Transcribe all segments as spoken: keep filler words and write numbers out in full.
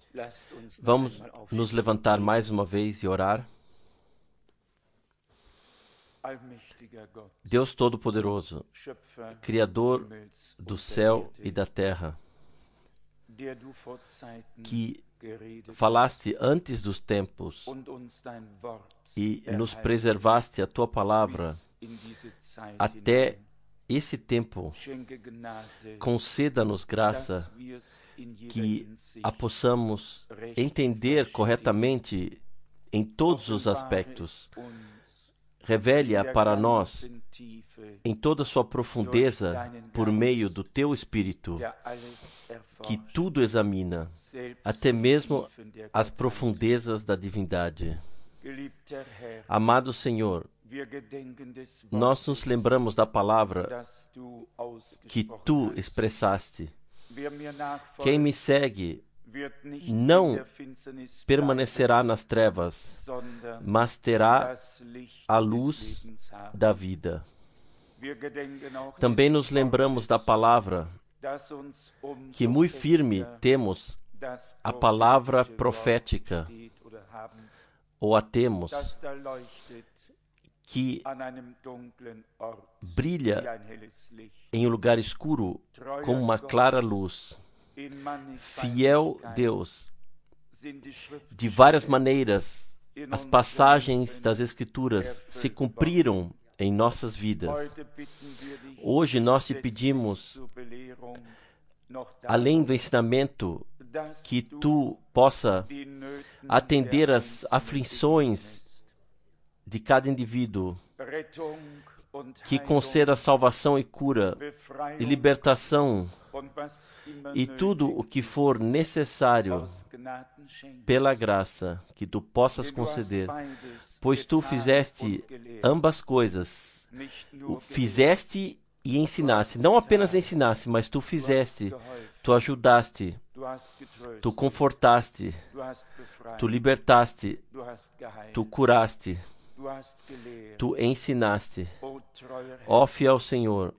Vamos nos levantar mais uma vez e orar. Deus Todo-Poderoso, Criador do céu e da terra, que falaste antes dos tempos e nos preservaste a Tua palavra até esse tempo, conceda-nos graça que a possamos entender corretamente em todos os aspectos. Revele-a para nós em toda a sua profundeza por meio do Teu Espírito, que tudo examina, até mesmo as profundezas da divindade. Amado Senhor, nós nos lembramos da palavra que Tu expressaste. Quem me segue não permanecerá nas trevas, mas terá a luz da vida. Também nos lembramos da palavra que muito firme temos a palavra profética, ou a temos, que brilha em um lugar escuro como uma clara luz. Fiel Deus, de várias maneiras, as passagens das Escrituras se cumpriram em nossas vidas. Hoje nós te pedimos, além do ensinamento, que Tu possa atender às aflições de cada indivíduo, que conceda salvação e cura, e libertação, e tudo o que for necessário pela graça que Tu possas conceder, pois Tu fizeste ambas coisas, fizeste e ensinaste, não apenas ensinaste, mas Tu fizeste, Tu ajudaste, Tu confortaste, Tu libertaste, Tu curaste, Tu ensinaste. Ó fiel Senhor,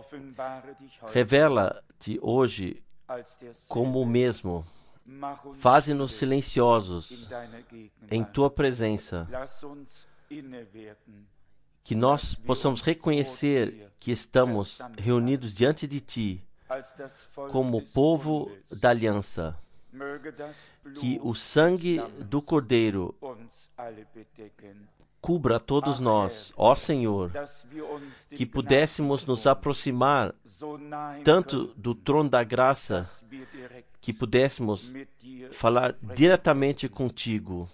revela-te hoje como o mesmo. Faze-nos silenciosos em Tua presença, que nós possamos reconhecer que estamos reunidos diante de Ti como povo da aliança. Que o sangue do Cordeiro cubra todos nós, ó Senhor, que pudéssemos nos aproximar tanto do trono da graça, que pudéssemos falar diretamente contigo.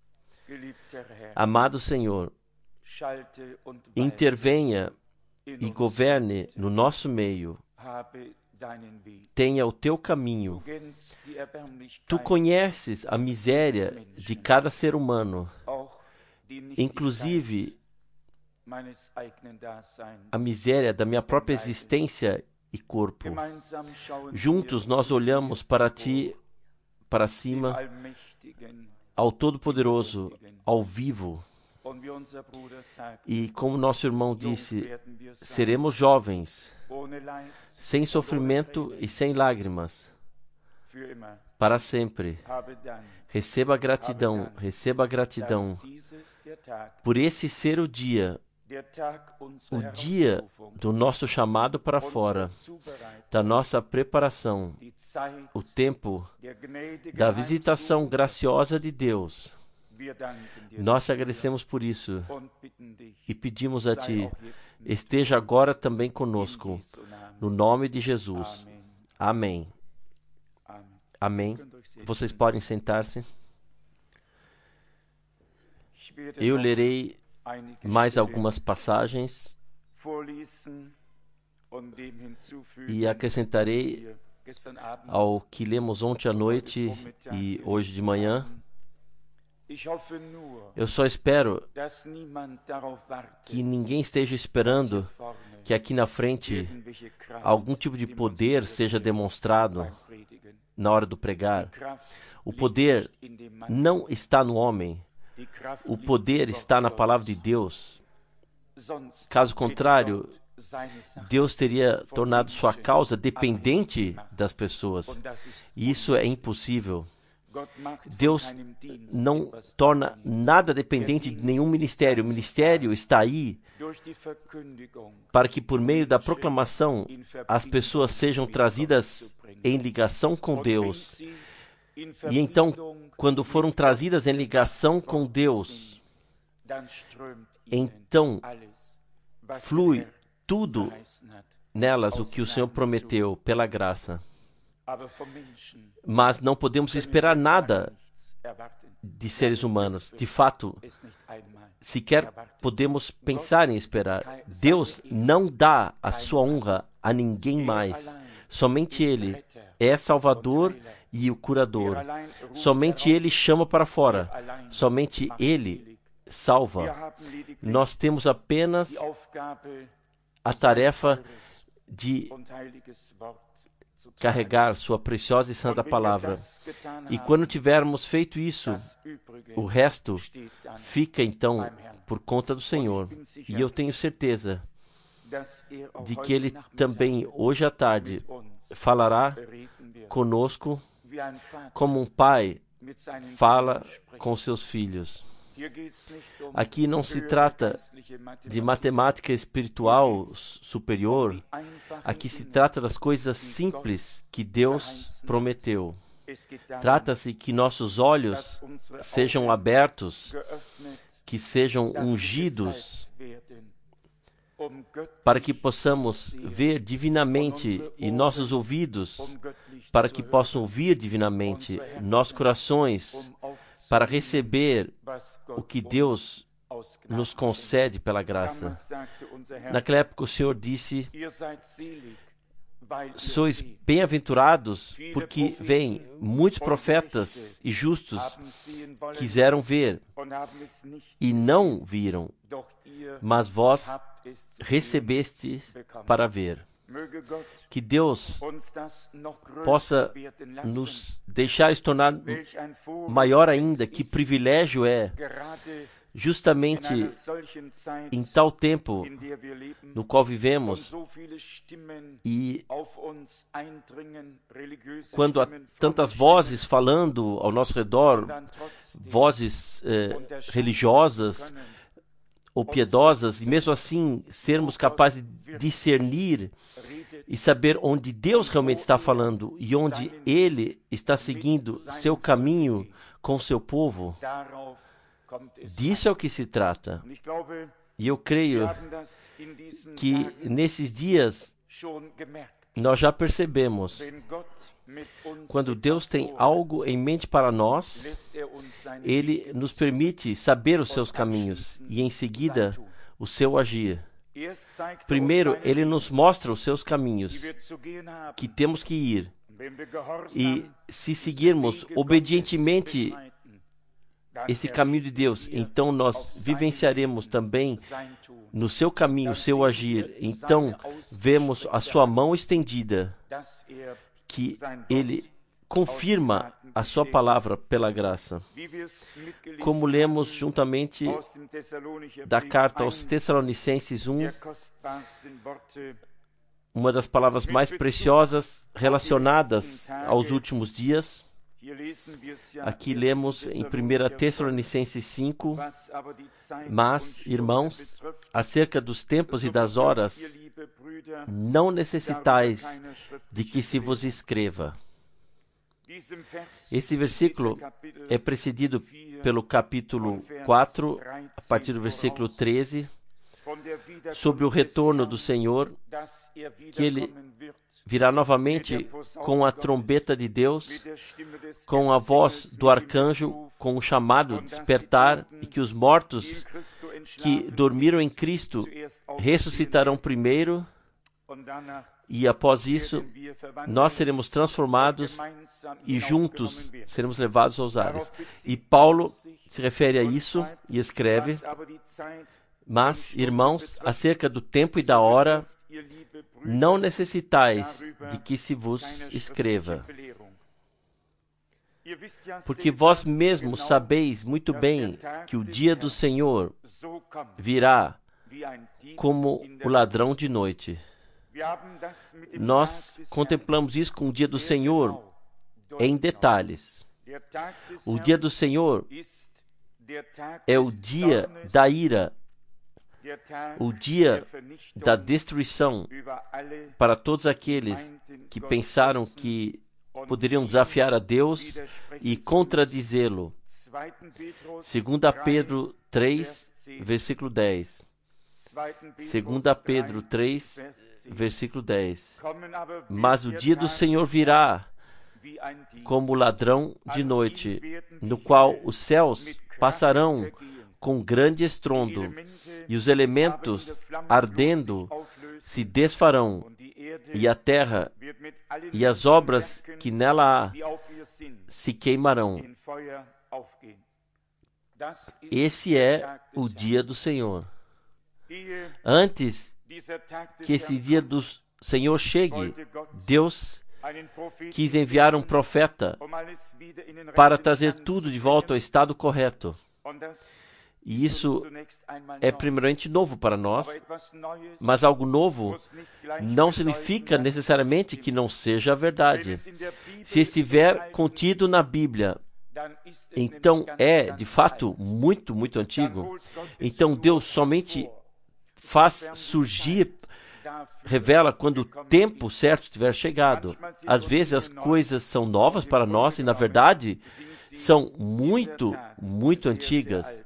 Amado Senhor, intervenha e governe no nosso meio. Tenha o Teu caminho. Tu conheces a miséria de cada ser humano, inclusive a miséria da minha própria existência e corpo. Juntos nós olhamos para Ti, para cima, ao Todo-Poderoso, ao vivo. E como nosso irmão disse, seremos jovens, sem sofrimento e sem lágrimas, para sempre. Receba gratidão, receba gratidão por esse ser o dia, o dia do nosso chamado para fora, da nossa preparação, o tempo da visitação graciosa de Deus. Nós te agradecemos por isso e pedimos a Ti, esteja agora também conosco, no nome de Jesus. Amém. Amém. Vocês podem sentar-se. Eu lerei mais algumas passagens e acrescentarei ao que lemos ontem à noite e hoje de manhã. Eu só espero que ninguém esteja esperando que aqui na frente algum tipo de poder seja demonstrado na hora do pregar. O poder não está no homem. O poder está na palavra de Deus. Caso contrário, Deus teria tornado sua causa dependente das pessoas. E isso é impossível. Deus não torna nada dependente de nenhum ministério. O ministério está aí para que, por meio da proclamação, as pessoas sejam trazidas em ligação com Deus. E então, quando foram trazidas em ligação com Deus, então flui tudo nelas o que o Senhor prometeu pela graça. Mas não podemos esperar nada de seres humanos. De fato, sequer podemos pensar em esperar. Deus não dá a sua honra a ninguém mais. Somente Ele é Salvador e o curador. Somente Ele chama para fora. Somente Ele salva. Nós temos apenas a tarefa de carregar sua preciosa e santa palavra. E quando tivermos feito isso, o resto fica então por conta do Senhor. E eu tenho certeza de que Ele também hoje à tarde falará conosco como um pai fala com seus filhos. Aqui não se trata de matemática espiritual superior. Aqui se trata das coisas simples que Deus prometeu. Trata-se que nossos olhos sejam abertos, que sejam ungidos, para que possamos ver divinamente, e nossos ouvidos, para que possam ouvir divinamente, nossos corações, para receber o que Deus nos concede pela graça. Naquela época o Senhor disse: sois bem-aventurados, porque vêm muitos profetas e justos quiseram ver e não viram, mas vós recebestes para ver. Que Deus possa nos deixar se tornar maior ainda. Que privilégio é, justamente em tal tempo no qual vivemos, e quando há tantas vozes falando ao nosso redor, vozes eh, religiosas ou piedosas, e mesmo assim sermos capazes de discernir e saber onde Deus realmente está falando e onde Ele está seguindo seu caminho com seu povo. Disso é o que se trata. E eu creio que nesses dias nós já percebemos, quando Deus tem algo em mente para nós, Ele nos permite saber os seus caminhos e em seguida o seu agir. Primeiro, Ele nos mostra os seus caminhos, que temos que ir. E se seguirmos obedientemente esse caminho de Deus, então nós vivenciaremos também no seu caminho, o seu agir. Então vemos a sua mão estendida, que Ele confirma a sua palavra pela graça. Como lemos juntamente da carta aos Tessalonicenses um, uma das palavras mais preciosas relacionadas aos últimos dias. Aqui lemos em primeira Tessalonicenses cinco: mas, irmãos, acerca dos tempos e das horas, não necessitais de que se vos escreva. Esse versículo é precedido pelo capítulo quatro, a partir do versículo treze, sobre o retorno do Senhor, que Ele virá novamente com a trombeta de Deus, com a voz do arcanjo, com o chamado despertar, e que os mortos que dormiram em Cristo ressuscitarão primeiro, e após isso nós seremos transformados e juntos seremos levados aos ares. E Paulo se refere a isso e escreve: mas, irmãos, acerca do tempo e da hora, não necessitais de que se vos escreva. Porque vós mesmos sabeis muito bem que o dia do Senhor virá como o ladrão de noite. Nós contemplamos isso com o dia do Senhor em detalhes. O dia do Senhor é o dia da ira, o dia da destruição para todos aqueles que pensaram que poderiam desafiar a Deus e contradizê-lo. Segunda Pedro três, versículo dez. Segunda Pedro três, versículo dez. Mas o dia do Senhor virá como ladrão de noite, no qual os céus passarão com grande estrondo, e os elementos ardendo se desfarão, e a terra e as obras que nela há se queimarão. Esse é o dia do Senhor. Antes que esse dia do Senhor chegue, Deus quis enviar um profeta para trazer tudo de volta ao estado correto. E isso é primeiramente novo para nós, mas algo novo não significa necessariamente que não seja a verdade. Se estiver contido na Bíblia, então é, de fato, muito, muito antigo. Então Deus somente faz surgir, revela quando o tempo certo tiver chegado. Às vezes as coisas são novas para nós e, na verdade, são muito, muito antigas.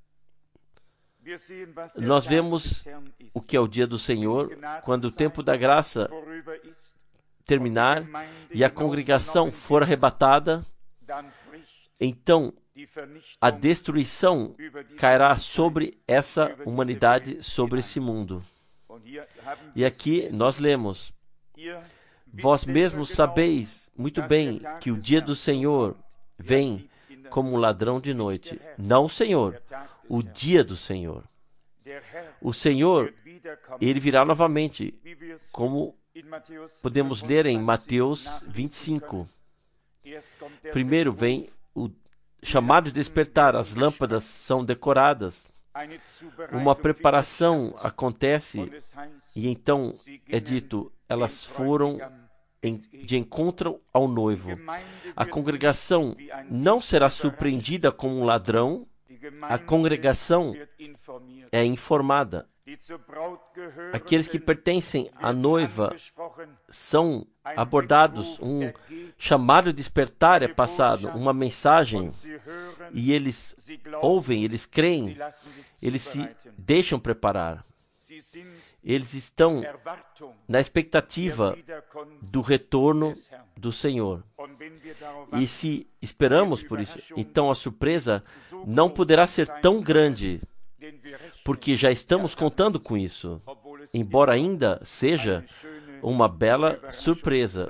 Nós vemos o que é o dia do Senhor quando o tempo da graça terminar e a congregação for arrebatada. Então a destruição cairá sobre essa humanidade, sobre esse mundo. E aqui nós lemos: vós mesmos sabeis muito bem que o dia do Senhor vem como um ladrão de noite. Não o Senhor, o dia do Senhor. O Senhor, ele virá novamente, como podemos ler em Mateus vinte e cinco. Primeiro vem o chamado de despertar, as lâmpadas são decoradas, uma preparação acontece e então é dito, elas foram em, de encontro ao noivo. A congregação não será surpreendida como um ladrão, a congregação é informada. Aqueles que pertencem à noiva são abordados, um chamado de despertar é passado, uma mensagem, e eles ouvem, eles creem, eles se deixam preparar. Eles estão na expectativa do retorno do Senhor. E se esperamos por isso, então a surpresa não poderá ser tão grande, porque já estamos contando com isso, embora ainda seja uma bela surpresa.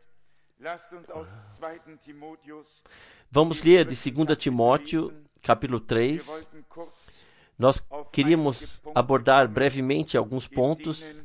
Vamos ler de Segunda Timóteo, capítulo três. Nós queríamos abordar brevemente alguns pontos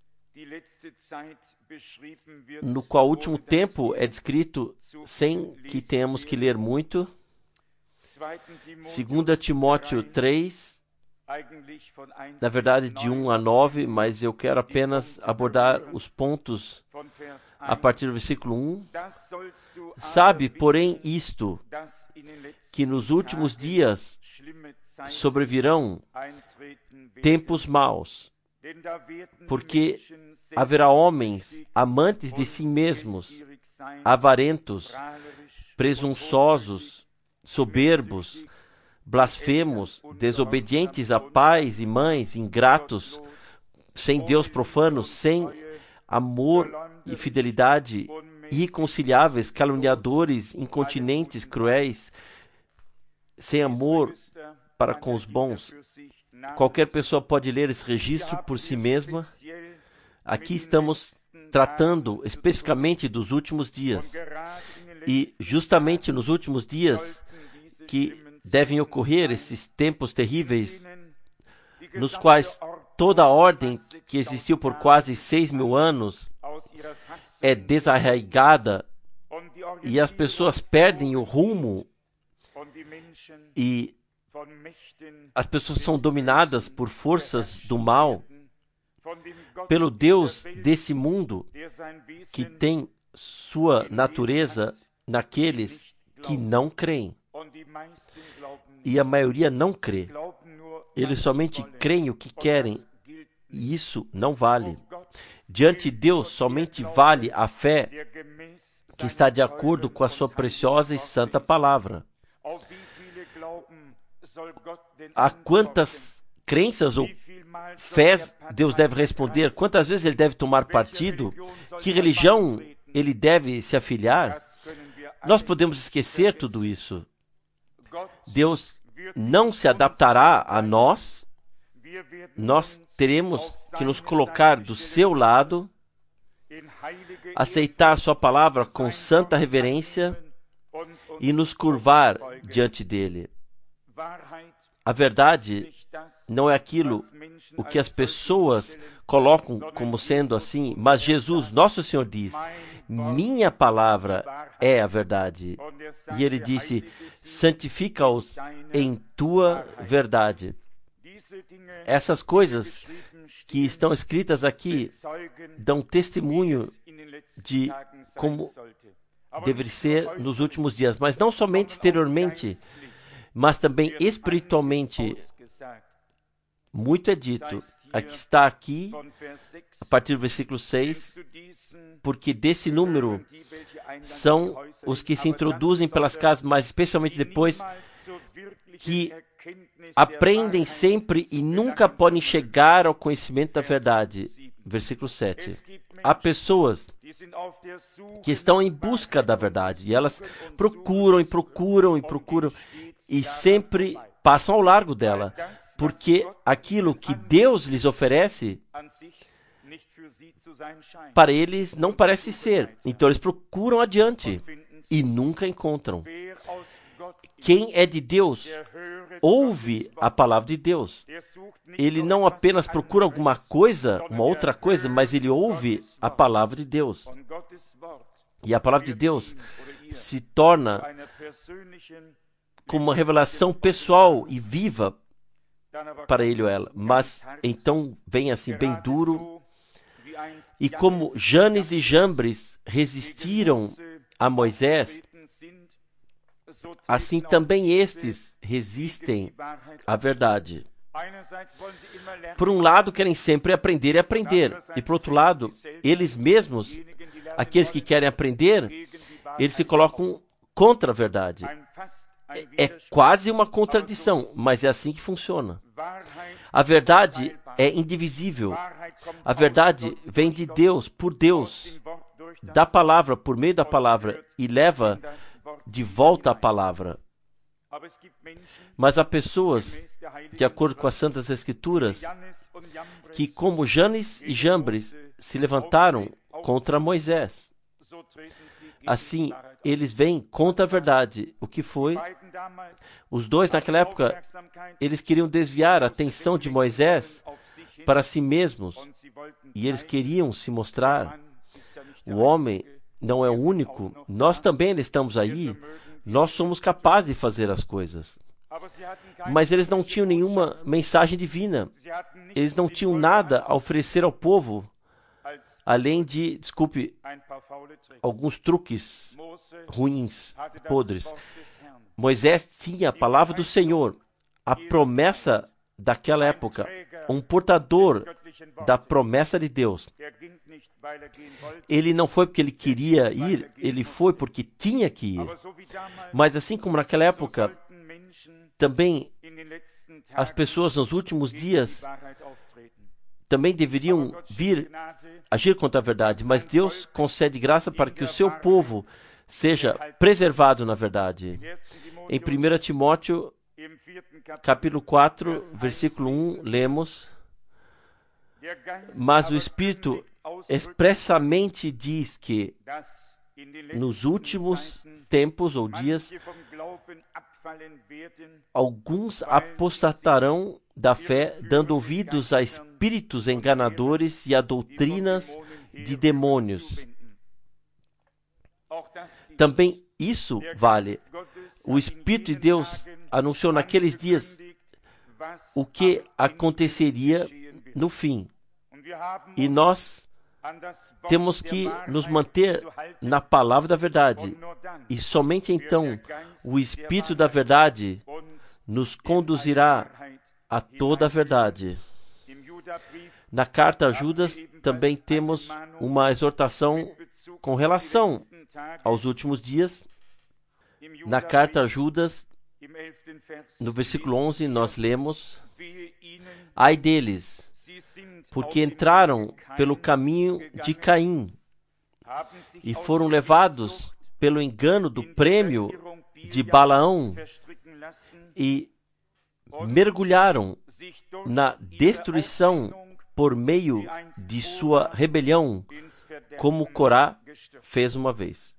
no qual o último tempo é descrito sem que tenhamos que ler muito. Segunda Timóteo três, na verdade de um a nove, mas eu quero apenas abordar os pontos a partir do versículo um. Sabe, porém, isto, que nos últimos dias sobrevirão tempos maus, porque haverá homens amantes de si mesmos, avarentos, presunçosos, soberbos, blasfemos, desobedientes a pais e mães, ingratos, sem Deus, profanos, sem amor e fidelidade, irreconciliáveis, caluniadores, incontinentes, cruéis, sem amor para com os bons. Qualquer pessoa pode ler esse registro por si mesma. Aqui estamos tratando especificamente dos últimos dias. E justamente nos últimos dias que devem ocorrer esses tempos terríveis, nos quais toda a ordem que existiu por quase seis mil anos é desarraigada e as pessoas perdem o rumo e as pessoas são dominadas por forças do mal, pelo Deus desse mundo que tem sua natureza naqueles que não creem. E a maioria não crê. Eles somente creem o que querem. E isso não vale. Diante de Deus, somente vale a fé que está de acordo com a sua preciosa e santa palavra. A quantas crenças ou fés Deus deve responder? Quantas vezes ele deve tomar partido? Que religião ele deve se afiliar? Nós podemos esquecer tudo isso. Deus não se adaptará a nós. Nós teremos que nos colocar do seu lado, aceitar sua palavra com santa reverência e nos curvar diante dele. A verdade não é aquilo o que as pessoas colocam como sendo assim, mas Jesus, nosso Senhor, diz: minha palavra é a verdade. E ele disse: santifica-os em tua verdade. Essas coisas que estão escritas aqui dão testemunho de como deve ser nos últimos dias, mas não somente exteriormente, mas também espiritualmente. Muito é dito. Aqui está aqui, a partir do versículo seis, porque desse número são os que se introduzem pelas casas, mas especialmente depois, que aprendem sempre e nunca podem chegar ao conhecimento da verdade. Versículo sete. Há pessoas que estão em busca da verdade, e elas procuram e procuram e procuram, e sempre passam ao largo dela, porque aquilo que Deus lhes oferece, para eles não parece ser. Então eles procuram adiante e nunca encontram. Quem é de Deus, ouve a palavra de Deus. Ele não apenas procura alguma coisa, uma outra coisa, mas ele ouve a palavra de Deus. E a palavra de Deus se torna como uma revelação pessoal e viva para ele ou ela. Mas então vem assim bem duro. E como Janes e Jambres resistiram a Moisés, assim também estes resistem à verdade. Por um lado, querem sempre aprender e aprender. E por outro lado, eles mesmos, aqueles que querem aprender, eles se colocam contra a verdade. É quase uma contradição, mas é assim que funciona. A verdade é indivisível. A verdade vem de Deus, por Deus, da palavra, por meio da palavra, e leva de volta a palavra. Mas há pessoas, de acordo com as Santas Escrituras, que, como Janes e Jambres, se levantaram contra Moisés. Assim, eles vêm contra a verdade. O que foi? Os dois, naquela época, eles queriam desviar a atenção de Moisés para si mesmos. E eles queriam se mostrar. O homem não é o único. Nós também estamos aí. Nós somos capazes de fazer as coisas. Mas eles não tinham nenhuma mensagem divina. Eles não tinham nada a oferecer ao povo, além de, desculpe, alguns truques ruins, podres. Moisés tinha a palavra do Senhor, a promessa daquela época, um portador da promessa de Deus. Ele não foi porque ele queria ir, ele foi porque tinha que ir. Mas assim como naquela época, também as pessoas nos últimos dias também deveriam vir agir contra a verdade, mas Deus concede graça para que o seu povo seja preservado na verdade. Em primeiro Timóteo, capítulo quatro, versículo um, lemos: mas o Espírito expressamente diz que nos últimos tempos ou dias, alguns apostatarão da fé, dando ouvidos a espíritos enganadores e a doutrinas de demônios. Também isso vale. O Espírito de Deus anunciou naqueles dias o que aconteceria no fim. E nós temos que nos manter na palavra da verdade. E somente então o Espírito da verdade nos conduzirá a toda a verdade. Na carta a Judas também temos uma exortação com relação aos últimos dias. Na carta a Judas, no versículo onze, nós lemos: ai deles, porque entraram pelo caminho de Caim e foram levados pelo engano do prêmio de Balaão e mergulharam na destruição por meio de sua rebelião, como Corá fez uma vez.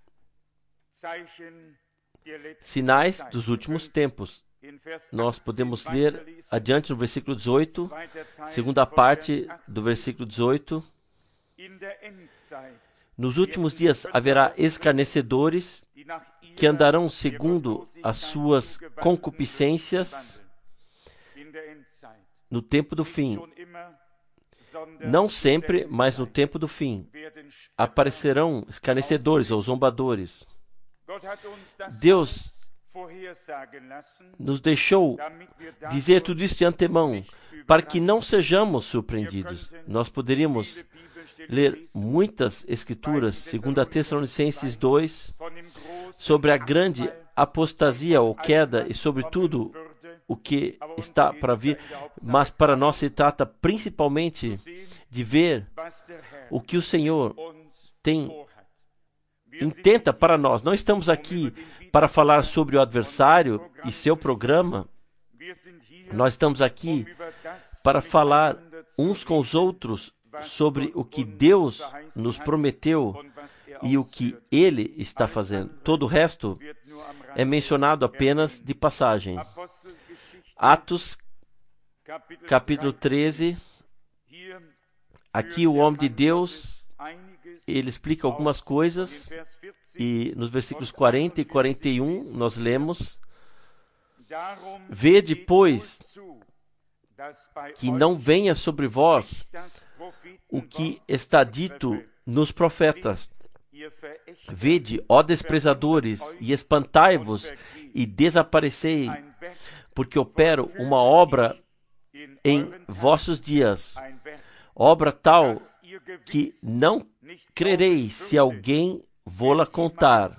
Sinais dos últimos tempos. Nós podemos ler adiante no versículo dezoito, segunda parte do versículo dezoito. Nos últimos dias haverá escarnecedores que andarão segundo as suas concupiscências no tempo do fim. Não sempre, mas no tempo do fim, aparecerão escarnecedores ou zombadores. Deus nos deixou dizer tudo isso de antemão, para que não sejamos surpreendidos. Nós poderíamos ler muitas escrituras, segundo Tessalonicenses dois, sobre a grande apostasia ou queda e sobre tudo o que está para vir, mas para nós se trata principalmente de ver o que o Senhor tem intenta para nós. Não estamos aqui para falar sobre o adversário e seu programa. Nós estamos aqui para falar uns com os outros sobre o que Deus nos prometeu e o que Ele está fazendo. Todo o resto é mencionado apenas de passagem. Atos, capítulo treze. Aqui o homem de Deus, ele explica algumas coisas, e nos versículos quarenta e quarenta e um nós lemos: vede, pois, que não venha sobre vós o que está dito nos profetas. Vede, ó desprezadores, e espantai-vos e desaparecei, porque opero uma obra em vossos dias, obra tal que não crereis se alguém vô-la contar.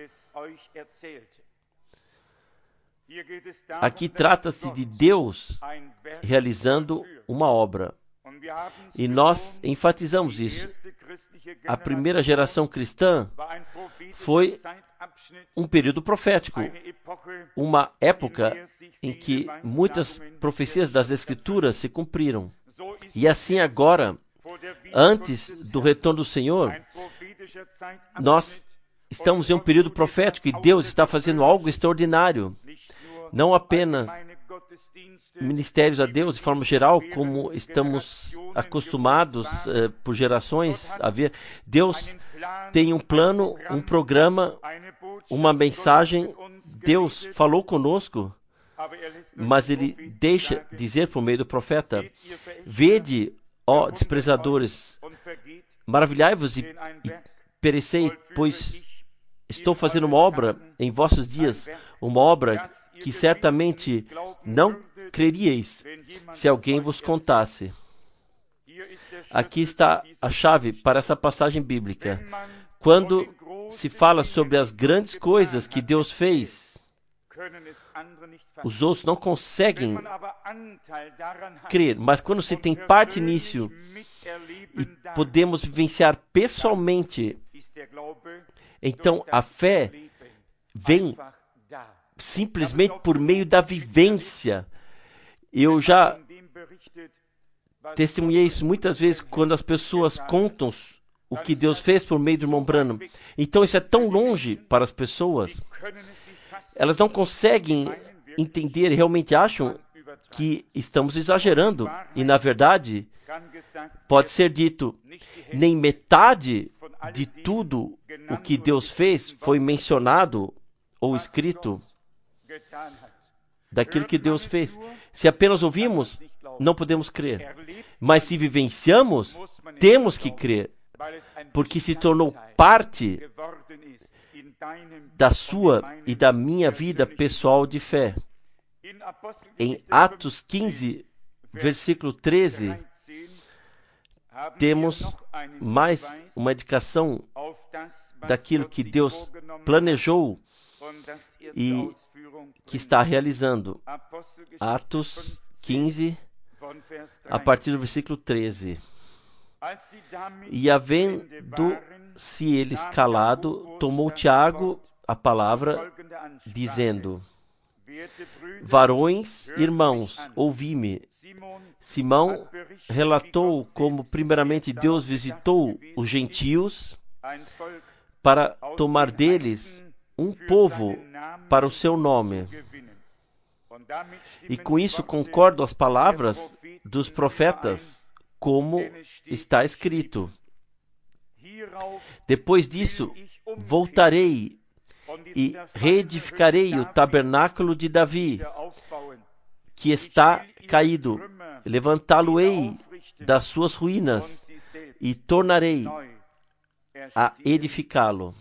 Aqui trata-se de Deus realizando uma obra. E nós enfatizamos isso. A primeira geração cristã foi um período profético, uma época em que muitas profecias das Escrituras se cumpriram. E assim agora, antes do retorno do Senhor, nós estamos em um período profético e Deus está fazendo algo extraordinário. Não apenas ministérios a Deus de forma geral, como estamos acostumados eh, por gerações a ver. Deus tem um plano, um programa, uma mensagem. Deus falou conosco, mas Ele deixa dizer por meio do profeta: vede, ó desprezadores, maravilhai-vos e, e perecei, pois estou fazendo uma obra em vossos dias, uma obra que certamente não creríeis se alguém vos contasse. Aqui está a chave para essa passagem bíblica. Quando se fala sobre as grandes coisas que Deus fez, os outros não conseguem crer, mas quando se tem parte nisso e podemos vivenciar pessoalmente, então a fé vem simplesmente por meio da vivência. Eu já testemunhei isso muitas vezes quando as pessoas contam o que Deus fez por meio do irmão Branham. Então isso é tão longe para as pessoas. Elas não conseguem entender, realmente acham que estamos exagerando. E na verdade, pode ser dito, nem metade de tudo o que Deus fez foi mencionado ou escrito daquilo que Deus fez. Se apenas ouvimos, não podemos crer. Mas se vivenciamos, temos que crer. porque se tornou parte da sua e da minha vida pessoal de fé. Em Atos quinze, versículo treze, temos mais uma indicação daquilo que Deus planejou e que está realizando. Atos quinze, a partir do versículo treze. E havendo-se eles calado, tomou Tiago a palavra, dizendo: Varões, irmãos, ouvi-me. Simão relatou como primeiramente Deus visitou os gentios para tomar deles um povo para o seu nome. E com isso concordo as palavras dos profetas, como está escrito. Depois disso, voltarei e reedificarei o tabernáculo de Davi, que está caído. Levantá-lo-ei das suas ruínas e tornarei a edificá-lo.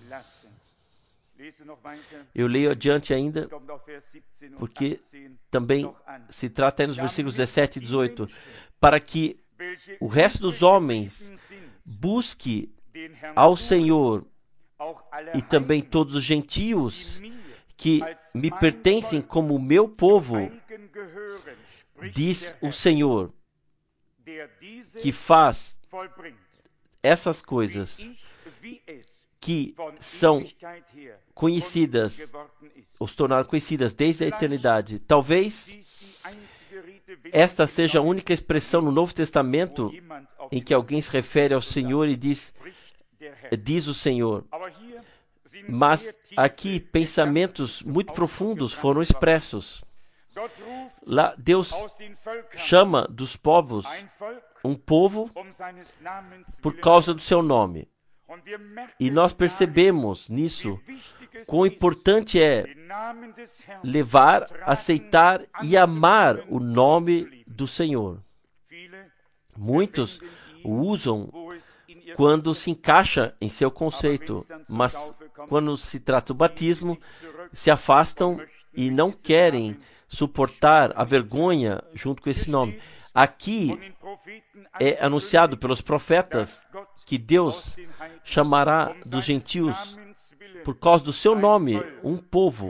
Eu leio adiante ainda, porque também se trata aí nos versículos dezessete e dezoito, para que o resto dos homens busque ao Senhor, e também todos os gentios que me pertencem como meu povo, diz o Senhor, que faz essas coisas que são conhecidas, ou se tornaram conhecidas desde a eternidade. Talvez esta seja a única expressão no Novo Testamento em que alguém se refere ao Senhor e diz, diz o Senhor. Mas aqui pensamentos muito profundos foram expressos. Lá Deus chama dos povos um povo por causa do seu nome. E nós percebemos nisso quão importante é levar, aceitar e amar o nome do Senhor. Muitos o usam quando se encaixa em seu conceito, mas quando se trata do batismo, se afastam e não querem suportar a vergonha junto com esse nome. Aqui é anunciado pelos profetas que Deus chamará dos gentios, por causa do seu nome, um povo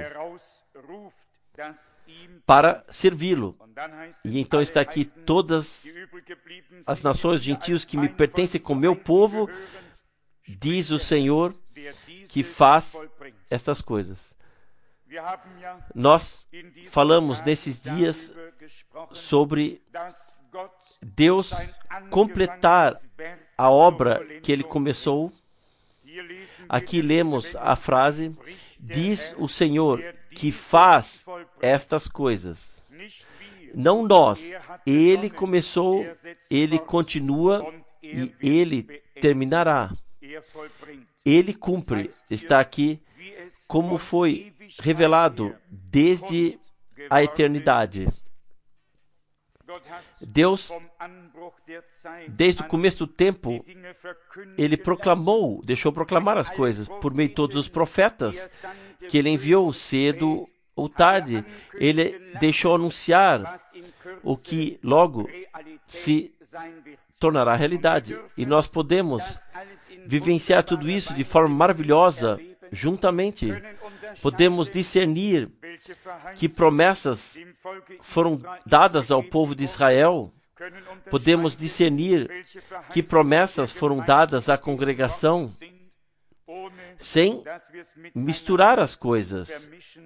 para servi-lo. E então está aqui todas as nações gentios que me pertencem como meu povo, diz o Senhor, que faz essas coisas. Nós falamos nesses dias sobre Deus completar a obra que Ele começou. Aqui lemos a frase, diz o Senhor, que faz estas coisas. Não nós. Ele começou, Ele continua e Ele terminará. Ele cumpre. Está aqui como foi revelado desde a eternidade. Deus, desde o começo do tempo, Ele proclamou, deixou proclamar as coisas por meio de todos os profetas que Ele enviou cedo ou tarde. Ele deixou anunciar o que logo se tornará realidade. E nós podemos vivenciar tudo isso de forma maravilhosa juntamente. Podemos discernir que promessas foram dadas ao povo de Israel. Podemos discernir que promessas foram dadas à congregação sem misturar as coisas.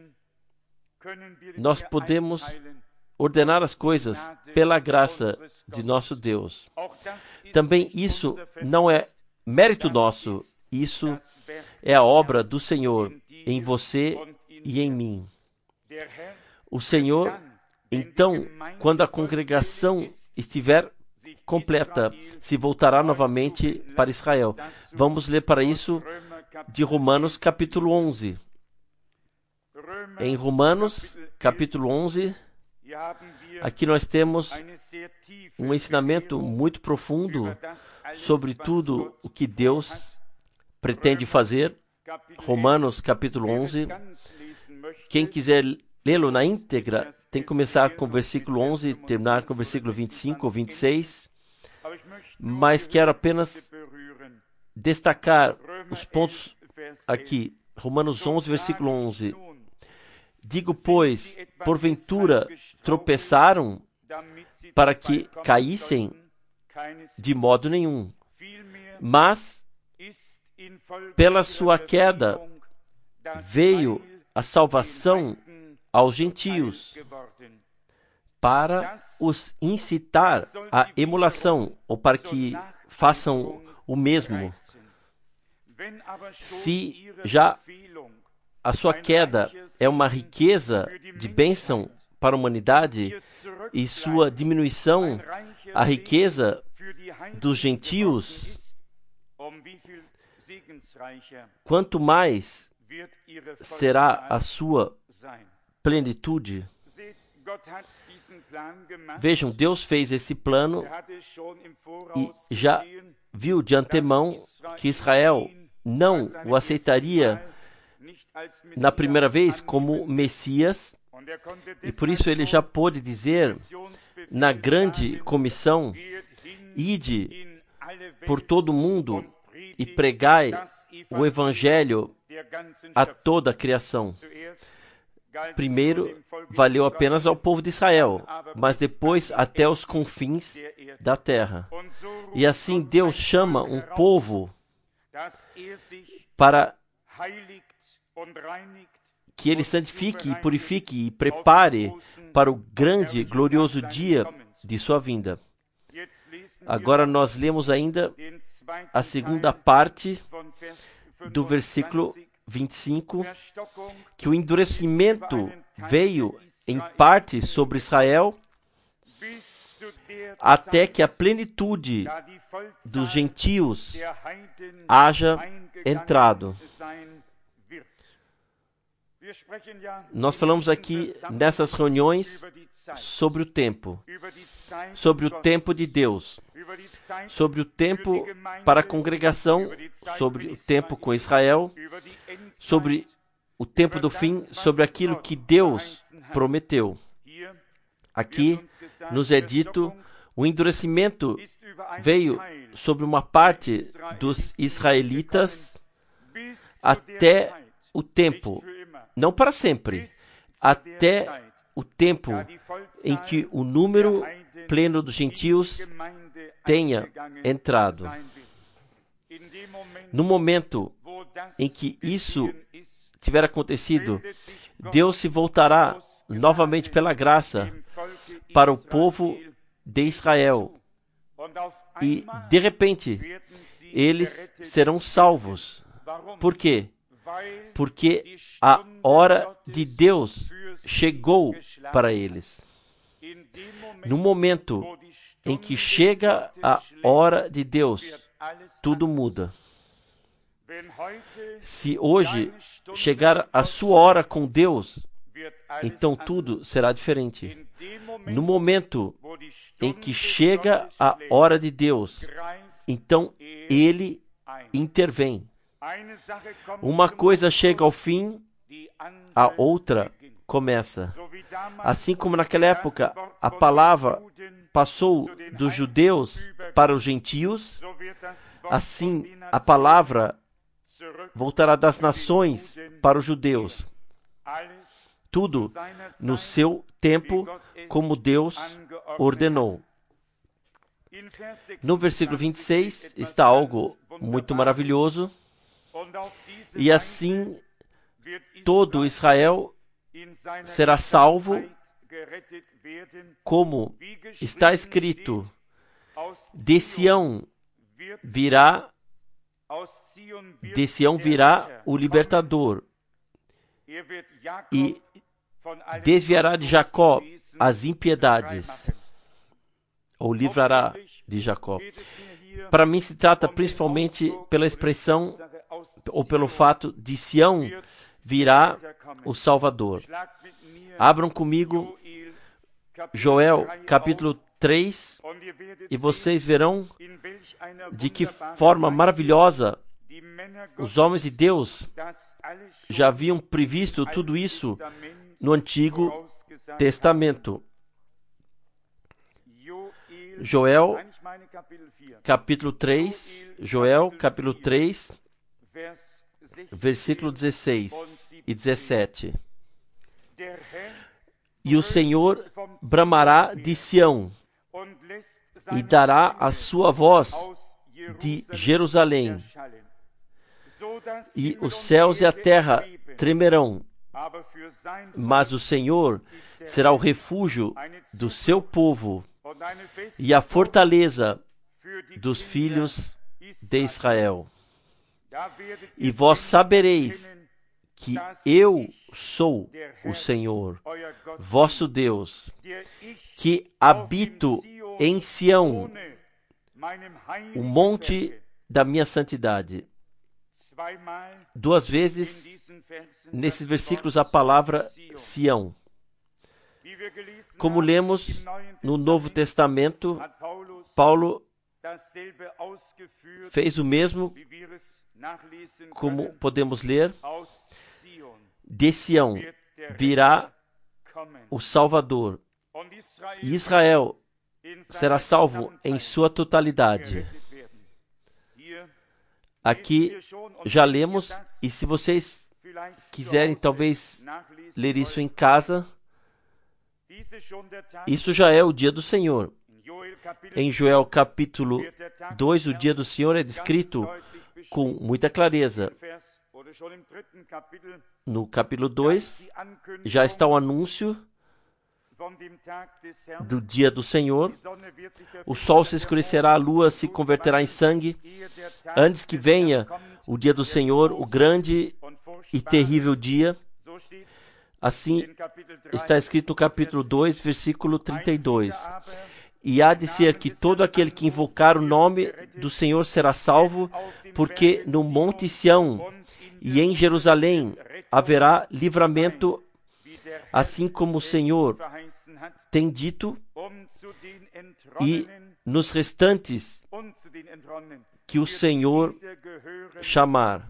Nós podemos ordenar as coisas pela graça de nosso Deus. Também isso não é mérito nosso, isso é a obra do Senhor em você e em mim. O Senhor, então, quando a congregação estiver completa, se voltará novamente para Israel. Vamos ler para isso de Romanos capítulo onze. Em Romanos capítulo onze, Aqui nós temos um ensinamento muito profundo sobre tudo o que Deus pretende fazer. Romanos capítulo onze. Quem quiser lê-lo na íntegra, tem que começar com o versículo onze e terminar com o versículo vinte e cinco ou vinte e seis. Mas quero apenas destacar os pontos aqui. Romanos onze, versículo onze. Digo, pois, porventura tropeçaram para que caíssem? De modo nenhum. Mas, pela sua queda, veio a salvação aos gentios, para os incitar à emulação, ou para que façam o mesmo. Se já a sua queda é uma riqueza de bênção para a humanidade, e sua diminuição, a riqueza dos gentios, quanto mais será a sua plenitude. Vejam, Deus fez esse plano e já viu de antemão que Israel não o aceitaria na primeira vez como Messias, e por isso ele já pôde dizer na grande comissão: ide por todo o mundo e pregai o evangelho a toda a criação. Primeiro valeu apenas ao povo de Israel, mas depois até os confins da terra. E assim Deus chama um povo para que ele santifique e purifique e prepare para o grande, glorioso dia de sua vinda. Agora nós lemos ainda a segunda parte do versículo vinte e cinco, que o endurecimento veio em parte sobre Israel, até que a plenitude dos gentios haja entrado. Nós falamos aqui nessas reuniões sobre o tempo, sobre o tempo de Deus, sobre o tempo para a congregação, sobre o tempo com Israel, sobre o tempo do fim, sobre aquilo que Deus prometeu. Aqui nos é dito, o endurecimento veio sobre uma parte dos israelitas até o tempo, não para sempre, até o tempo em que o número pleno dos gentios tenha entrado. No momento em que isso tiver acontecido, Deus se voltará novamente pela graça para o povo de Israel. E, de repente, eles serão salvos. Por quê? Porque a hora de Deus chegou para eles. No momento em que chega a hora de Deus, tudo muda. Se hoje chegar a sua hora com Deus, então tudo será diferente. No momento em que chega a hora de Deus, então Ele intervém. Uma coisa chega ao fim, a outra começa. Assim como naquela época a palavra passou dos judeus para os gentios, assim a palavra voltará das nações para os judeus. Tudo no seu tempo, como Deus ordenou. No versículo vinte e seis está algo muito maravilhoso. E assim todo Israel será salvo, como está escrito: de Sião virá, de Sião virá o libertador, e desviará de Jacó as impiedades, ou livrará de Jacó. Para mim se trata principalmente pela expressão, ou pelo fato de Sião virá o Salvador. Abram comigo Joel capítulo três, e vocês verão de que forma maravilhosa os homens de Deus já haviam previsto tudo isso no Antigo Testamento. Joel capítulo três, Joel capítulo três, versículo dezesseis e dezessete. E o Senhor bramará de Sião e dará a sua voz de Jerusalém, e os céus e a terra tremerão, mas o Senhor será o refúgio do seu povo e a fortaleza dos filhos de Israel. E vós sabereis que eu sou o Senhor, vosso Deus, que habito em Sião, o monte da minha santidade. Duas vezes nesses versículos a palavra Sião. Como lemos no Novo Testamento, Paulo fez o mesmo, como podemos ler, de Sião virá o Salvador, e Israel será salvo em sua totalidade. Aqui já lemos, e se vocês quiserem talvez ler isso em casa, isso já é o dia do Senhor. Em Joel capítulo dois, o dia do Senhor é descrito com muita clareza. No capítulo dois, já está o anúncio do dia do Senhor. O sol se escurecerá, a lua se converterá em sangue, antes que venha o dia do Senhor, o grande e terrível dia. Assim está escrito no capítulo dois, versículo trinta e dois. E há de ser que todo aquele que invocar o nome do Senhor será salvo, porque no Monte Sião e em Jerusalém haverá livramento, assim como o Senhor tem dito, e nos restantes que o Senhor chamar.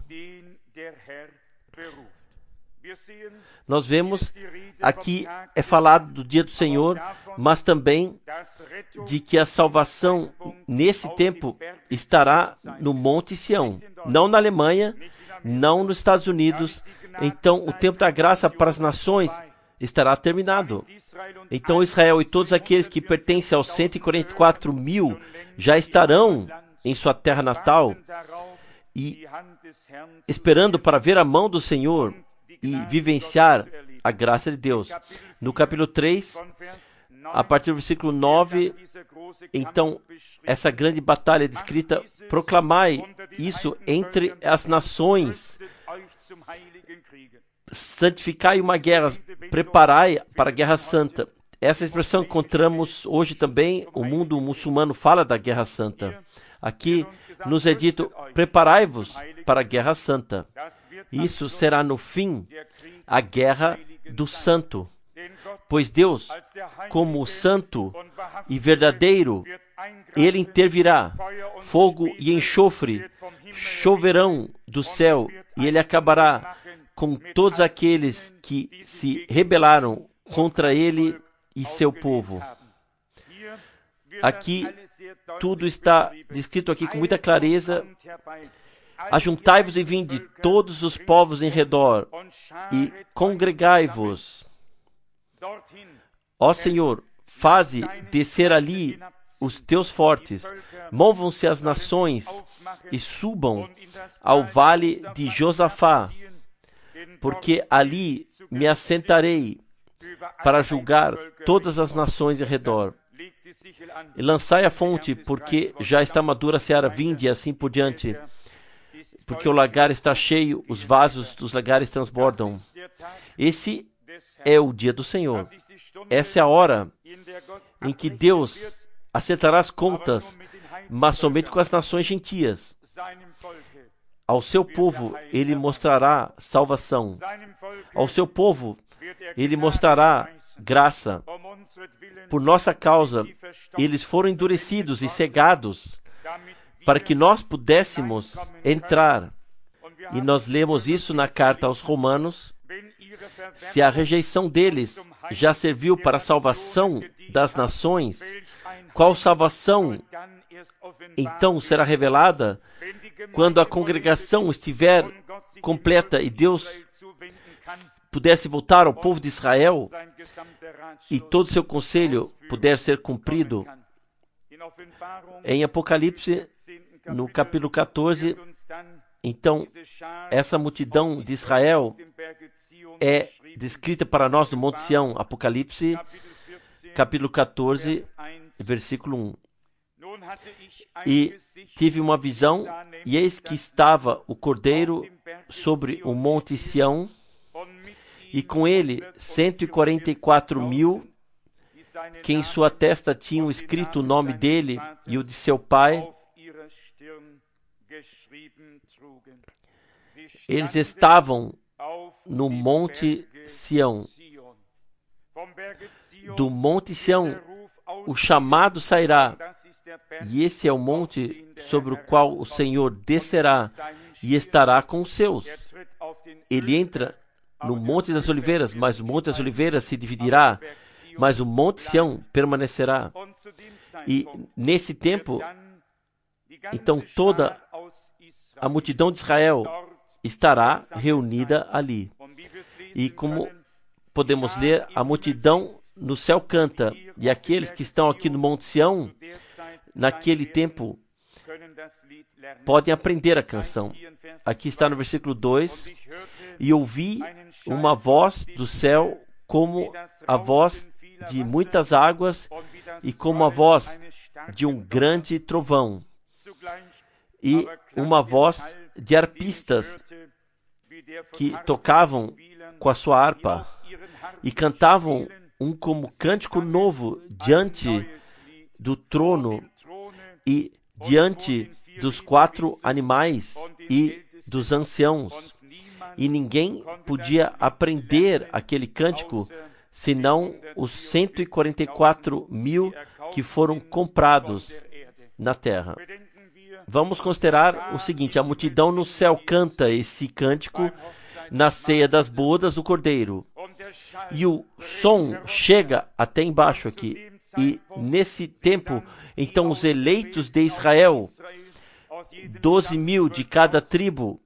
Nós vemos aqui é falado do dia do Senhor, mas também de que a salvação nesse tempo estará no Monte Sião, não na Alemanha, não nos Estados Unidos. Então o tempo da graça para as nações estará terminado. Então Israel e todos aqueles que pertencem aos cento e quarenta e quatro mil já estarão em sua terra natal e esperando para ver a mão do Senhor e vivenciar a graça de Deus. No capítulo três, a partir do versículo nove, então, essa grande batalha é descrita: proclamai isso entre as nações, santificai uma guerra, preparai para a guerra santa. Essa expressão encontramos hoje também, o mundo muçulmano fala da guerra santa. Aqui nos é dito: preparai-vos para a guerra santa. Isso será no fim a guerra do santo, pois Deus, como santo e verdadeiro, Ele intervirá. Fogo e enxofre choverão do céu, e Ele acabará com todos aqueles que se rebelaram contra Ele e seu povo. Aqui tudo está descrito aqui com muita clareza. Ajuntai-vos e vinde todos os povos em redor, e congregai-vos. Ó Senhor, faze descer ali os teus fortes. Movam-se as nações e subam ao vale de Josafá, porque ali me assentarei para julgar todas as nações em redor. E lançai a fonte, porque já está madura a seara, vinde, e assim por diante. Porque o lagar está cheio, os vasos dos lagares transbordam. Esse é o dia do Senhor. Essa é a hora em que Deus acertará as contas, mas somente com as nações gentias. Ao seu povo Ele mostrará salvação. Ao seu povo Ele mostrará graça. Por nossa causa, eles foram endurecidos e cegados para que nós pudéssemos entrar. E nós lemos isso na carta aos Romanos. Se a rejeição deles já serviu para a salvação das nações, qual salvação então será revelada quando a congregação estiver completa e Deus pudesse voltar ao povo de Israel e todo o seu conselho puder ser cumprido? Em Apocalipse, no capítulo quatorze, então, essa multidão de Israel é descrita para nós no Monte Sião. Apocalipse, capítulo quatorze, versículo um. E tive uma visão, e eis que estava o Cordeiro sobre o Monte Sião, e com ele cento e quarenta e quatro mil, que em sua testa tinham escrito o nome dele e o de seu pai. Eles estavam no Monte Sião. Do Monte Sião o chamado sairá, e esse é o monte sobre o qual o Senhor descerá e estará com os seus. Ele entra no Monte das Oliveiras, mas o Monte das Oliveiras se dividirá, mas o Monte Sião permanecerá. E nesse tempo, então toda a multidão de Israel estará reunida ali. E como podemos ler, a multidão no céu canta, e aqueles que estão aqui no Monte Sião, naquele tempo, podem aprender a canção. Aqui está no versículo dois, e ouvi uma voz do céu como a voz de muitas águas e como a voz de um grande trovão, e uma voz de arpistas que tocavam com a sua harpa e cantavam um como cântico novo diante do trono e diante dos quatro animais e dos anciãos. E ninguém podia aprender aquele cântico senão os cento e quarenta e quatro mil que foram comprados na terra. Vamos considerar o seguinte: a multidão no céu canta esse cântico na ceia das bodas do Cordeiro. E o som chega até embaixo aqui. E nesse tempo, então os eleitos de Israel, doze mil de cada tribo,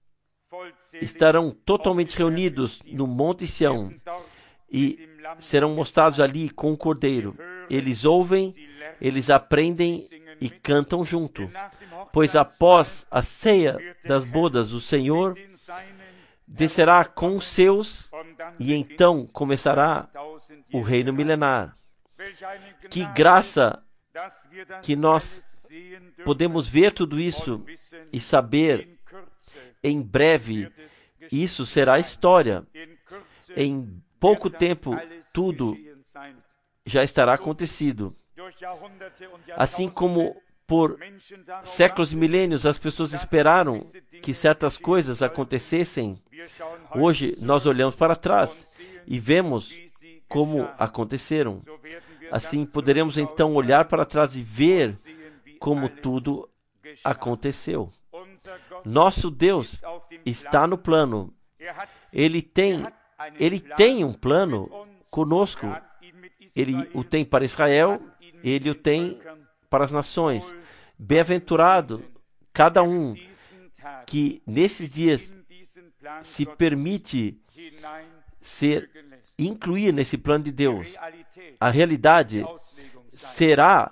estarão totalmente reunidos no Monte Sião e serão mostrados ali com o Cordeiro. Eles ouvem, eles aprendem e cantam junto. Pois após a ceia das bodas, o Senhor descerá com os seus e então começará o reino milenar. Que graça que nós podemos ver tudo isso e saber em breve isso será história. Em pouco tempo tudo já estará acontecido. Assim como por séculos e milênios as pessoas esperaram que certas coisas acontecessem, hoje nós olhamos para trás e vemos como aconteceram. Assim poderemos então olhar para trás e ver como tudo aconteceu. Nosso Deus está no plano. Ele tem, ele tem um plano conosco. Ele o tem para Israel, ele o tem para as nações. Bem-aventurado cada um que nesses dias se permite ser incluir nesse plano de Deus. A realidade será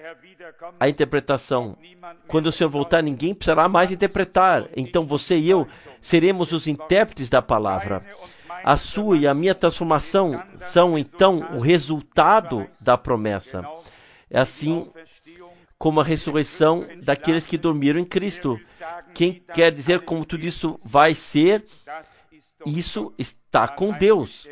a interpretação. Quando o Senhor voltar, ninguém precisará mais interpretar. Então você e eu seremos os intérpretes da palavra. A sua e a minha transformação são então o resultado da promessa. É assim como a ressurreição daqueles que dormiram em Cristo. Quem quer dizer como tudo isso vai ser, isso está com Deus.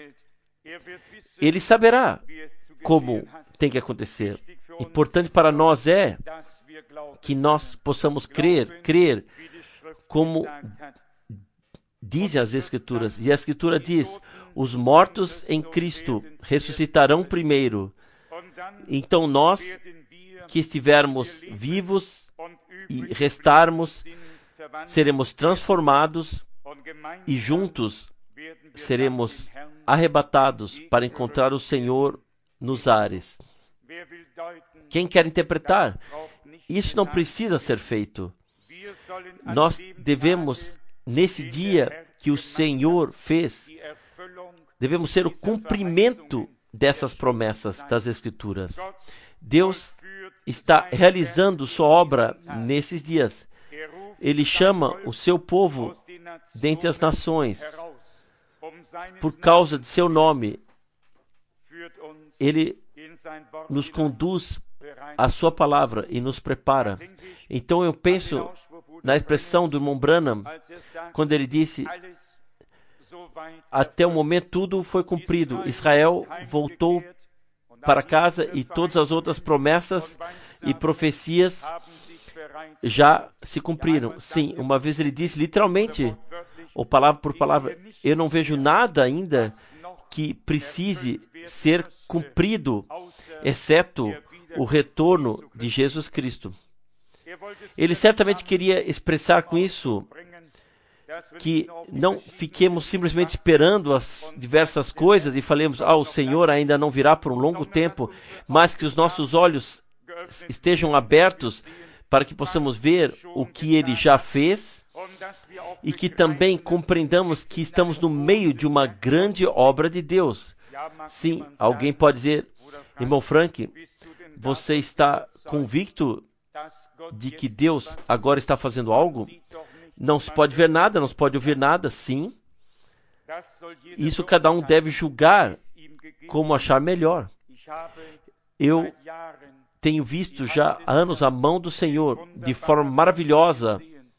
Ele saberá como tem que acontecer. Importante para nós é que nós possamos crer, crer como dizem as Escrituras. E a Escritura diz: Os mortos em Cristo ressuscitarão primeiro. Então nós, que estivermos vivos e restarmos, seremos transformados e juntos seremos arrebatados para encontrar o Senhor nos ares. Quem quer interpretar? Isso não precisa ser feito. Nós devemos, nesse dia que o Senhor fez, devemos ser o cumprimento dessas promessas das Escrituras. Deus está realizando sua obra nesses dias. Ele chama o seu povo dentre as nações por causa de seu nome. Ele nos conduz à sua palavra e nos prepara. Então eu penso na expressão do irmão Branham, quando ele disse: até o momento tudo foi cumprido. Israel voltou para casa e todas as outras promessas e profecias já se cumpriram. Sim, uma vez ele disse literalmente, ou palavra por palavra, eu não vejo nada ainda que precise ser cumprido, exceto o retorno de Jesus Cristo. Ele certamente queria expressar com isso que não fiquemos simplesmente esperando as diversas coisas e falemos, ah, o Senhor ainda não virá por um longo tempo, mas que os nossos olhos estejam abertos para que possamos ver o que Ele já fez e que também compreendamos que estamos no meio de uma grande obra de Deus. Sim, alguém pode dizer, irmão Frank, você está convicto de que Deus agora está fazendo algo? Não se pode ver nada, não se pode ouvir nada, sim. Isso cada um deve julgar como achar melhor. Eu tenho visto já há anos a mão do Senhor de forma maravilhosa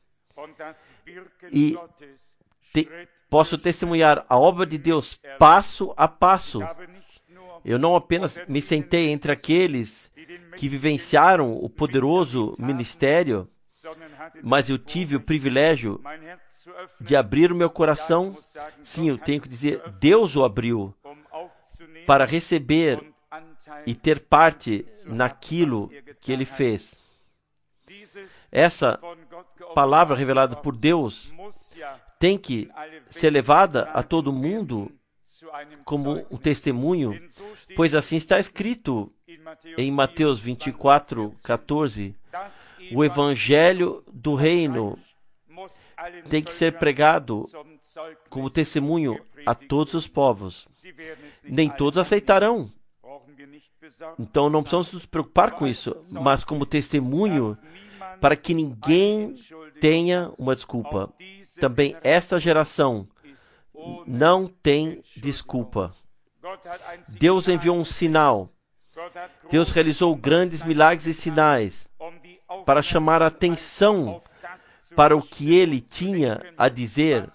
e te, posso testemunhar a obra de Deus passo a passo. Eu não apenas me sentei entre aqueles que vivenciaram o poderoso ministério, mas eu tive o privilégio de abrir o meu coração. Sim, eu tenho que dizer, Deus o abriu para receber e ter parte naquilo que Ele fez. Essa palavra revelada por Deus tem que ser levada a todo mundo como um testemunho, pois assim está escrito em Mateus vinte e quatro, quatorze. O evangelho do reino tem que ser pregado como testemunho a todos os povos. Nem todos aceitarão. Então não precisamos nos preocupar com isso, mas como testemunho para que ninguém tenha uma desculpa. Também esta geração não tem desculpa. Deus enviou um sinal. Deus realizou grandes milagres e sinais para chamar a atenção para o que Ele tinha a dizer.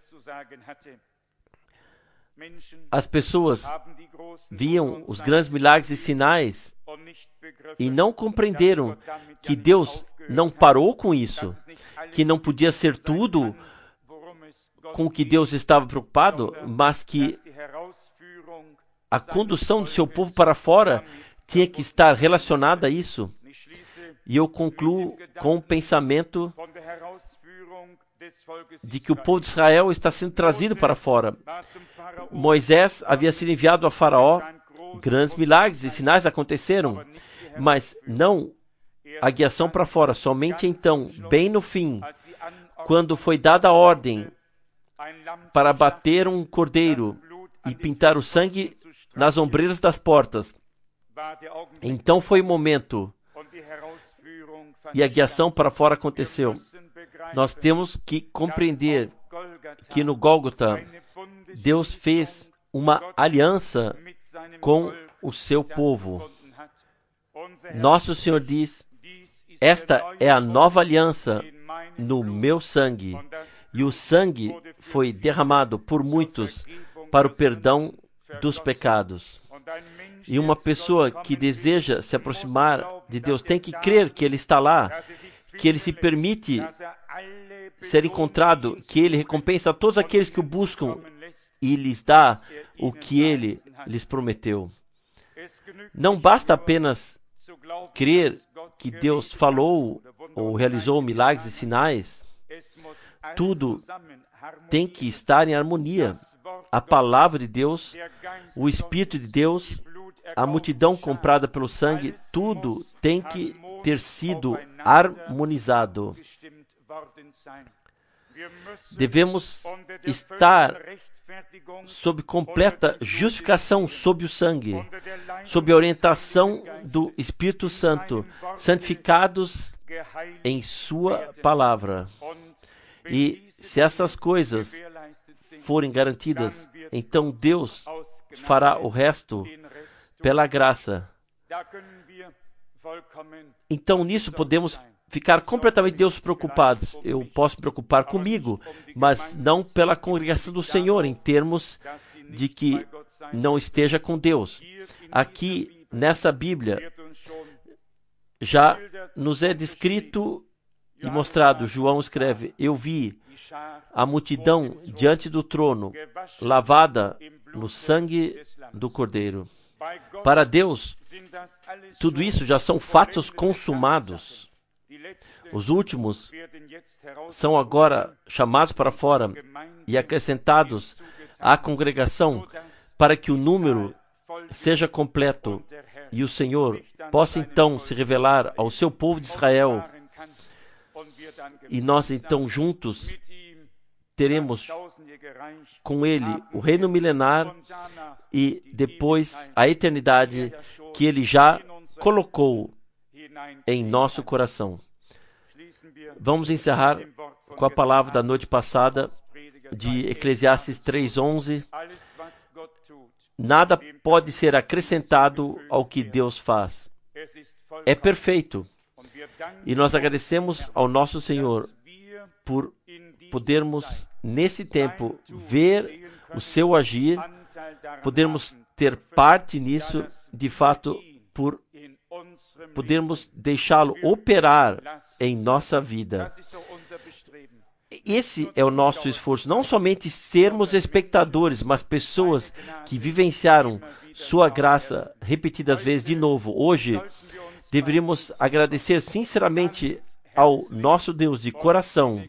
As pessoas viam os grandes milagres e sinais e não compreenderam que Deus não parou com isso, que não podia ser tudo com o que Deus estava preocupado, mas que a condução do seu povo para fora tinha que estar relacionada a isso. E eu concluo com o pensamento de que o povo de Israel está sendo trazido para fora. Moisés havia sido enviado a Faraó, grandes milagres e sinais aconteceram, mas não a guiação para fora. Somente então, bem no fim, quando foi dada a ordem para bater um cordeiro e pintar o sangue nas ombreiras das portas, então foi o momento e a guiação para fora aconteceu. Nós temos que compreender que no Gólgota, Deus fez uma aliança com o seu povo. Nosso Senhor diz, esta é a nova aliança no meu sangue, e o sangue foi derramado por muitos para o perdão dos pecados. E uma pessoa que deseja se aproximar de Deus tem que crer que Ele está lá, que Ele se permite ser encontrado, que Ele recompensa a todos aqueles que o buscam e lhes dá o que Ele lhes prometeu. Não basta apenas crer que Deus falou ou realizou milagres e sinais. Tudo tem que estar em harmonia. A palavra de Deus, o Espírito de Deus, a multidão comprada pelo sangue, tudo tem que ter sido harmonizado. Devemos estar sob completa justificação sob o sangue, sob a orientação do Espírito Santo, santificados em sua palavra. E se essas coisas forem garantidas, então Deus fará o resto pela graça. Então nisso podemos ficar completamente Deus preocupados. Eu posso me preocupar comigo, mas não pela congregação do Senhor, em termos de que não esteja com Deus. Aqui, nessa Bíblia, já nos é descrito e mostrado. João escreve: eu vi a multidão diante do trono, lavada no sangue do Cordeiro. Para Deus, tudo isso já são fatos consumados. Os últimos são agora chamados para fora e acrescentados à congregação para que o número seja completo e o Senhor possa então se revelar ao seu povo de Israel. E nós então juntos teremos com Ele o reino milenar e depois a eternidade que Ele já colocou em nosso coração. Vamos encerrar com a palavra da noite passada de Eclesiastes três, onze. Nada pode ser acrescentado ao que Deus faz. É perfeito. E nós agradecemos ao nosso Senhor por podermos, nesse tempo, ver o seu agir, podermos ter parte nisso, de fato, por podermos deixá-lo operar em nossa vida. Esse é o nosso esforço, não somente sermos espectadores, mas pessoas que vivenciaram sua graça repetidas vezes de novo. Hoje, deveríamos agradecer sinceramente ao nosso Deus de coração,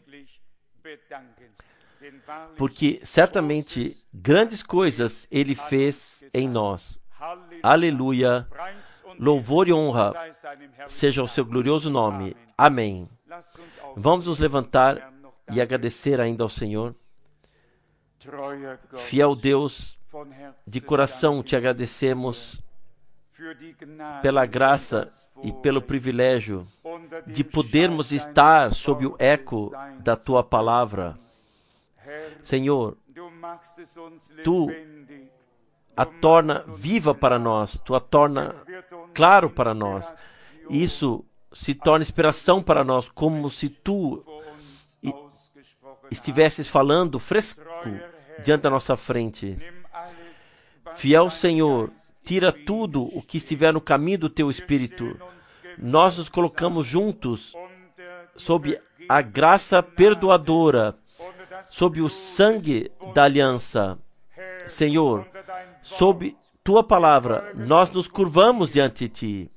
porque certamente grandes coisas Ele fez em nós. Aleluia! Louvor e honra seja o seu glorioso nome. Amém. Vamos nos levantar e agradecer ainda ao Senhor. Fiel Deus, de coração te agradecemos pela graça e pelo privilégio de podermos estar sob o eco da Tua palavra. Senhor, Tu a torna viva para nós, Tu a torna claro para nós. Isso se torna inspiração para nós, como se Tu estivesses falando fresco diante da nossa frente. Fiel Senhor, tira tudo o que estiver no caminho do Teu Espírito. Nós nos colocamos juntos sob a graça perdoadora, sob o sangue da aliança. Senhor, sob Tua palavra, nós nos curvamos diante de Ti.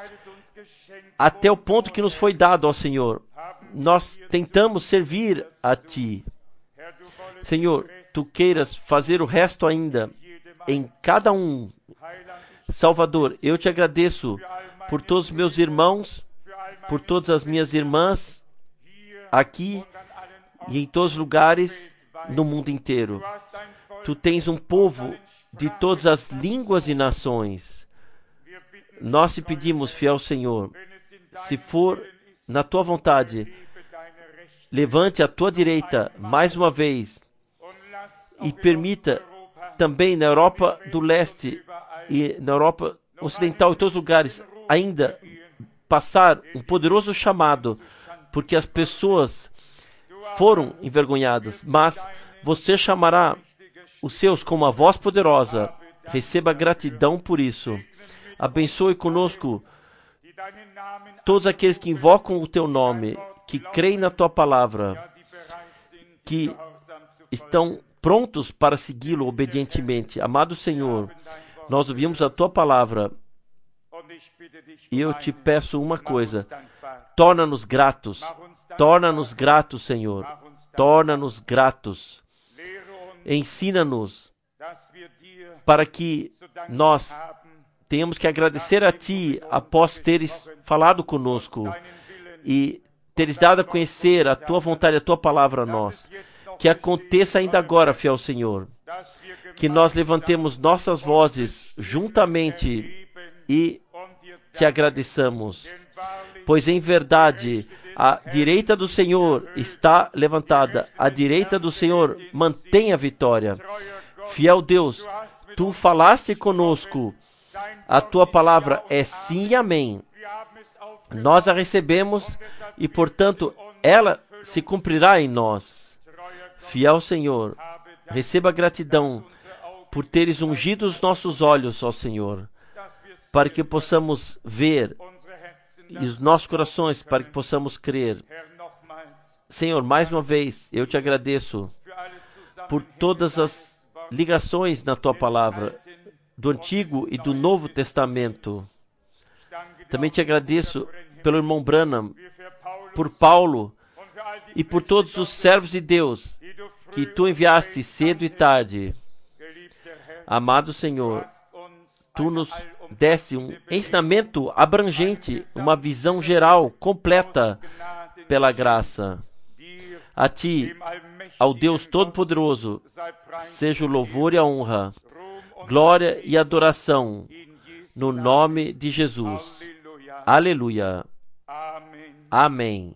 Até o ponto que nos foi dado, ó Senhor, nós tentamos servir a Ti. Senhor, Tu queiras fazer o resto ainda em cada um. Salvador, eu Te agradeço por todos os meus irmãos, por todas as minhas irmãs, aqui e em todos os lugares no mundo inteiro. Tu tens um povo de todas as línguas e nações. Nós te pedimos, fiel Senhor, se for na Tua vontade, levante a Tua direita mais uma vez e permita também na Europa do Leste e na Europa Ocidental e todos os lugares ainda passar um poderoso chamado, porque as pessoas foram envergonhadas, mas você chamará os seus com uma voz poderosa. Receba gratidão por isso. Abençoe conosco todos aqueles que invocam o Teu nome, que creem na Tua palavra, que estão prontos para segui-lo obedientemente. Amado Senhor, nós ouvimos a Tua palavra e eu te peço uma coisa: torna-nos gratos, torna-nos gratos, Senhor, torna-nos gratos. Ensina-nos para que nós tenhamos que agradecer a Ti após teres falado conosco e teres dado a conhecer a Tua vontade, a Tua palavra a nós. Que aconteça ainda agora, fiel Senhor, que nós levantemos nossas vozes juntamente e Te agradeçamos, pois em verdade a direita do Senhor está levantada, a direita do Senhor mantém a vitória. Fiel Deus, Tu falaste conosco, a Tua palavra é sim e amém. Nós a recebemos e, portanto, ela se cumprirá em nós. Fiel Senhor, receba gratidão por teres ungido os nossos olhos, ó Senhor, para que possamos ver, e os nossos corações, para que possamos crer. Senhor, mais uma vez, eu te agradeço por todas as ligações na Tua palavra, do Antigo e do Novo Testamento. Também te agradeço pelo irmão Branham, por Paulo e por todos os servos de Deus que Tu enviaste cedo e tarde. Amado Senhor, Tu nos deste um ensinamento abrangente, uma visão geral, completa, pela graça. A Ti, ao Deus Todo-Poderoso, seja o louvor e a honra, glória e adoração, no nome de Jesus. Aleluia. Amém.